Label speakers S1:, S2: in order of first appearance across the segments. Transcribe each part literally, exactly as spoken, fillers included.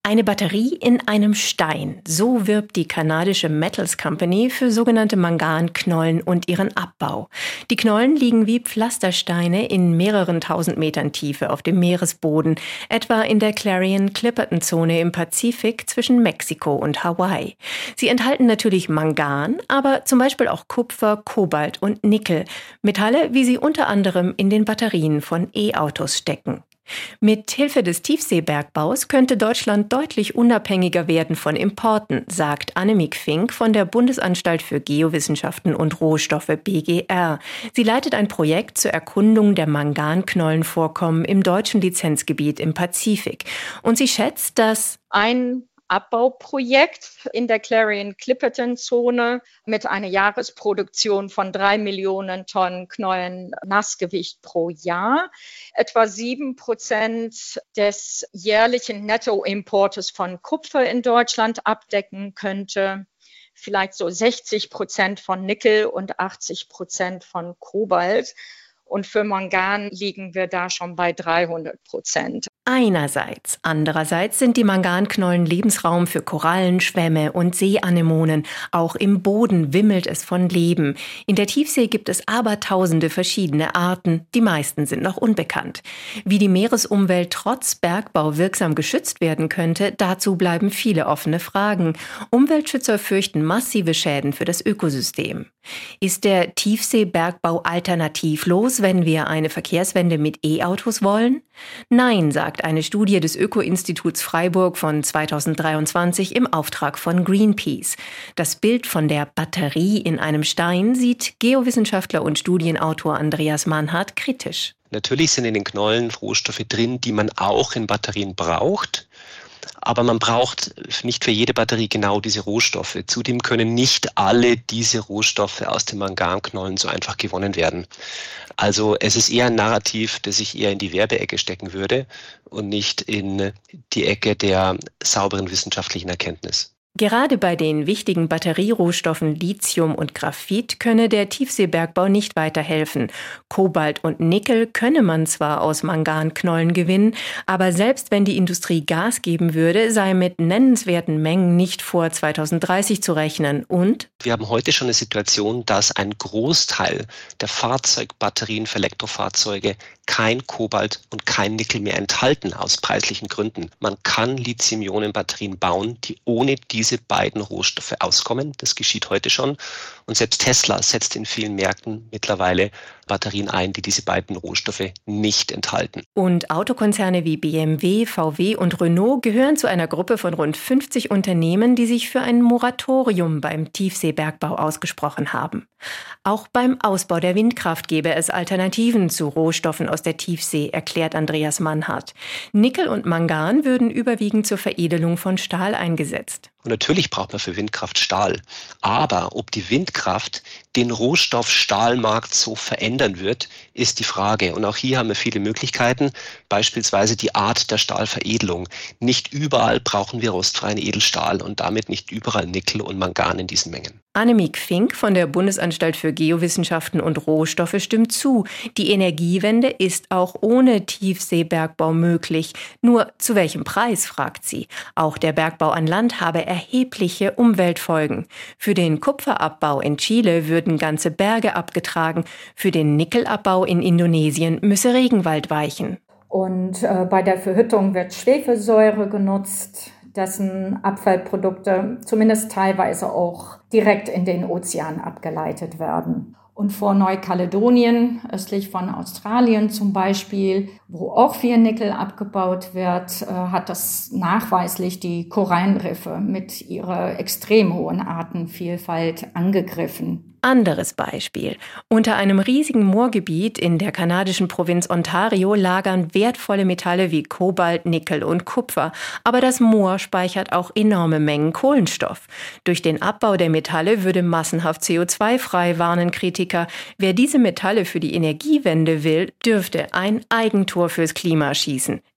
S1: Eine Batterie in einem Stein. So wirbt die kanadische Metals Company für sogenannte Manganknollen und ihren Abbau. Die Knollen liegen wie Pflastersteine in mehreren tausend Metern Tiefe auf dem Meeresboden, etwa in der Clarion-Clipperton-Zone im Pazifik zwischen Mexiko und Hawaii. Sie enthalten natürlich Mangan, aber zum Beispiel auch Kupfer, Kobalt und Nickel. Metalle, wie sie unter anderem in den Batterien von E-Autos stecken. Mit Hilfe des Tiefseebergbaus könnte Deutschland deutlich unabhängiger werden von Importen, sagt Annemiek Fink von der Bundesanstalt für Geowissenschaften und Rohstoffe B G R. Sie leitet ein Projekt zur Erkundung der Manganknollenvorkommen im deutschen Lizenzgebiet im Pazifik. Und sie schätzt, dass
S2: ein Abbauprojekt in der Clarion-Clipperton-Zone mit einer Jahresproduktion von drei Millionen Tonnen Knollen-Nassgewicht pro Jahr etwa sieben Prozent des jährlichen Nettoimportes von Kupfer in Deutschland abdecken könnte, vielleicht so sechzig Prozent von Nickel und achtzig Prozent von Kobalt. Und für Mangan liegen wir da schon bei dreihundert Prozent.
S1: Einerseits. Andererseits sind die Manganknollen Lebensraum für Korallen, Schwämme und Seeanemonen. Auch im Boden wimmelt es von Leben. In der Tiefsee gibt es abertausende verschiedene Arten. Die meisten sind noch unbekannt. Wie die Meeresumwelt trotz Bergbau wirksam geschützt werden könnte, dazu bleiben viele offene Fragen. Umweltschützer fürchten massive Schäden für das Ökosystem. Ist der Tiefseebergbau alternativlos, wenn wir eine Verkehrswende mit E-Autos wollen? Nein, sagt eine Studie des Öko-Instituts Freiburg von zweitausenddreiundzwanzig im Auftrag von Greenpeace. Das Bild von der Batterie in einem Stein sieht Geowissenschaftler und Studienautor Andreas Mannhardt kritisch.
S3: Natürlich sind in den Knollen Rohstoffe drin, die man auch in Batterien braucht. Aber man braucht nicht für jede Batterie genau diese Rohstoffe. Zudem können nicht alle diese Rohstoffe aus den Manganknollen so einfach gewonnen werden. Also es ist eher ein Narrativ, das ich eher in die Werbeecke stecken würde und nicht in die Ecke der sauberen wissenschaftlichen Erkenntnis.
S1: Gerade bei den wichtigen Batterierohstoffen Lithium und Graphit könne der Tiefseebergbau nicht weiterhelfen. Kobalt und Nickel könne man zwar aus Manganknollen gewinnen, aber selbst wenn die Industrie Gas geben würde, sei mit nennenswerten Mengen nicht vor zweitausenddreißig zu rechnen. Und
S3: wir haben heute schon eine Situation, dass ein Großteil der Fahrzeugbatterien für Elektrofahrzeuge kein Kobalt und kein Nickel mehr enthalten, aus preislichen Gründen. Man kann Lithium-Ionen-Batterien bauen, die ohne diese beiden Rohstoffe auskommen. Das geschieht heute schon. Und selbst Tesla setzt in vielen Märkten mittlerweile Batterien ein, die diese beiden Rohstoffe nicht enthalten.
S1: Und Autokonzerne wie B M W, V W und Renault gehören zu einer Gruppe von rund fünfzig Unternehmen, die sich für ein Moratorium beim Tiefseebergbau ausgesprochen haben. Auch beim Ausbau der Windkraft gäbe es Alternativen zu Rohstoffen aus der Tiefsee, erklärt Andreas Mannhardt. Nickel und Mangan würden überwiegend zur Veredelung von Stahl eingesetzt.
S3: Und natürlich braucht man für Windkraft Stahl. Aber ob die Windkraft den Rohstoff-Stahlmarkt so verändern wird, ist die Frage. Und auch hier haben wir viele Möglichkeiten, beispielsweise die Art der Stahlveredelung. Nicht überall brauchen wir rostfreien Edelstahl und damit nicht überall Nickel und Mangan in diesen Mengen.
S1: Annemiek Fink von der Bundesanstalt für Geowissenschaften und Rohstoffe stimmt zu. Die Energiewende ist auch ohne Tiefseebergbau möglich. Nur zu welchem Preis, fragt sie. Auch der Bergbau an Land habe erhebliche Umweltfolgen. Für den Kupferabbau in Chile würden ganze Berge abgetragen. Für den Nickelabbau in Indonesien müsse Regenwald weichen.
S4: Und äh, bei der Verhüttung wird Schwefelsäure genutzt, dessen Abfallprodukte zumindest teilweise auch direkt in den Ozean abgeleitet werden. Und vor Neukaledonien, östlich von Australien zum Beispiel, wo auch viel Nickel abgebaut wird, äh, hat das nachweislich die Korallenriffe mit ihrer extrem hohen Artenvielfalt angegriffen.
S1: Anderes Beispiel. Unter einem riesigen Moorgebiet in der kanadischen Provinz Ontario lagern wertvolle Metalle wie Kobalt, Nickel und Kupfer. Aber das Moor speichert auch enorme Mengen Kohlenstoff. Durch den Abbau der Metalle würde massenhaft C O zwei frei, warnen Kritiker. Wer diese Metalle für die Energiewende will, dürfte ein Eigentor fürs Klima schießen.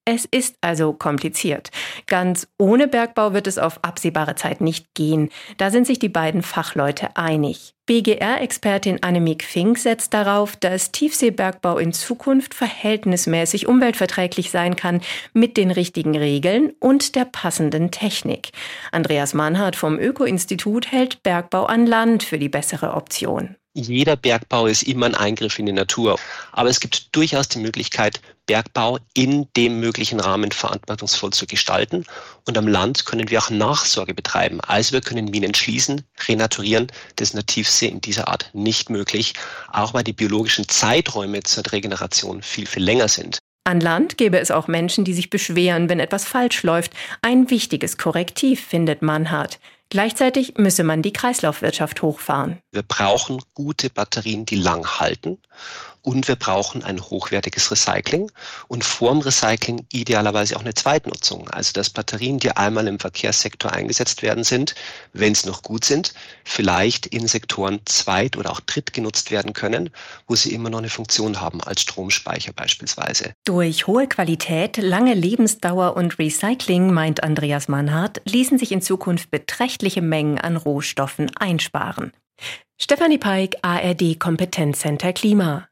S1: Es ist also kompliziert. Ganz ohne Bergbau wird es auf absehbare Zeit nicht gehen. Da sind sich die beiden Fachleute einig. B G R-Expertin Annemiek Fink setzt darauf, dass Tiefseebergbau in Zukunft verhältnismäßig umweltverträglich sein kann mit den richtigen Regeln und der passenden Technik. Andreas Mannhardt vom Öko-Institut hält Bergbau an Land für die bessere Option.
S3: Jeder Bergbau ist immer ein Eingriff in die Natur. Aber es gibt durchaus die Möglichkeit, Bergbau in dem möglichen Rahmen verantwortungsvoll zu gestalten. Und am Land können wir auch Nachsorge betreiben. Also wir können Minen schließen, renaturieren. Das ist in der Tiefsee in dieser Art nicht möglich, auch weil die biologischen Zeiträume zur Regeneration viel, viel länger sind.
S1: An Land gäbe es auch Menschen, die sich beschweren, wenn etwas falsch läuft. Ein wichtiges Korrektiv, findet Mannhardt. Gleichzeitig müsse man die Kreislaufwirtschaft hochfahren.
S3: Wir brauchen gute Batterien, die lang halten. Und wir brauchen ein hochwertiges Recycling und vorm Recycling idealerweise auch eine Zweitnutzung. Also dass Batterien, die einmal im Verkehrssektor eingesetzt werden sind, wenn es noch gut sind, vielleicht in Sektoren zweit- oder auch dritt genutzt werden können, wo sie immer noch eine Funktion haben, als Stromspeicher beispielsweise.
S1: Durch hohe Qualität, lange Lebensdauer und Recycling, meint Andreas Mannhardt, ließen sich in Zukunft beträchtliche Mengen an Rohstoffen einsparen. Stefanie Peik, A R D Kompetenzcenter Klima.